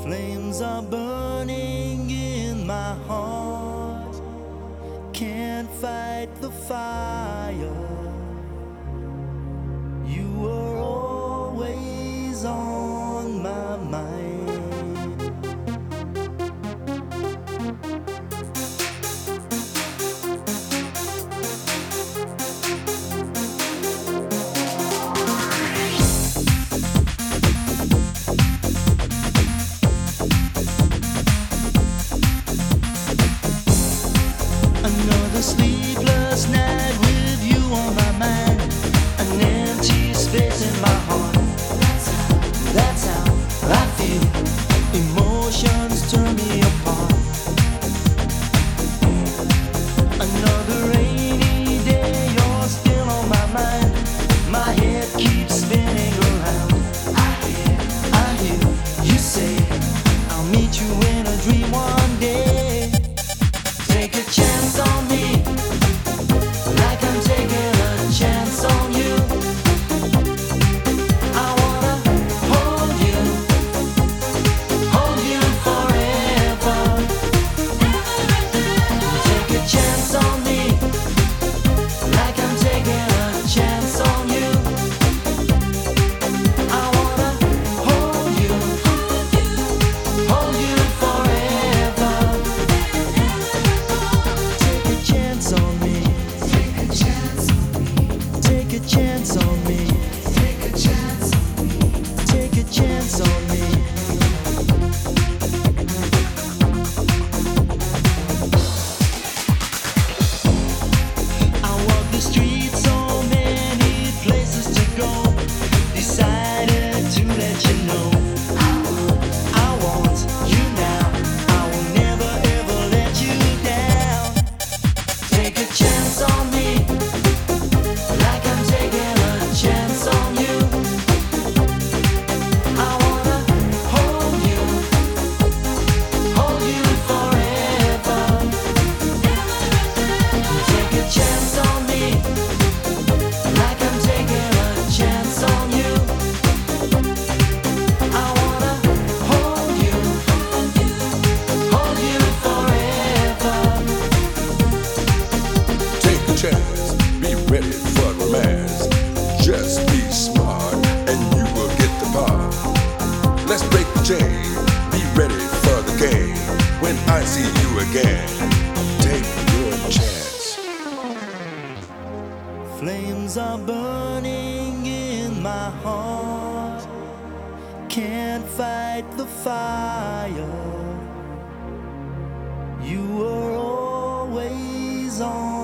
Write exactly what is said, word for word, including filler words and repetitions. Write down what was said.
Flames are burning in my heart. Can't fight the fire. You were always on my mind. Another sleepless night with you on my mind. An empty space in my heart. That's how I feel. Emotions turn me apart. Another rainy day, you're still on my mind. My head keeps spinning around. I hear, I hear you say, I'll meet you in a dream one day. Take a chance on me, like I'm taking a chance on you. I wanna hold you, hold you forever. Take a chance on me, like I'm taking a chance on you. I wanna hold you, hold you forever. Take a chance on me. Take a chance on me. Take a chance on me. Take a chance on me. Take a chance on me. I walk the streets, so many places to go. Decided to let you know I want you now. I will never ever let you down. Take a chance on me, like I'm taking a chance on you. I wanna hold you, hold you forever. Take a chance on me, like I'm taking a chance on you. I wanna hold you, hold you forever. Take a chance, be ready for romance. Just be smart and you will get the part. Let's break the chain, be ready for the game. When I see you again, take your chance. Flames are burning in my heart. Can't fight the fire. You were always on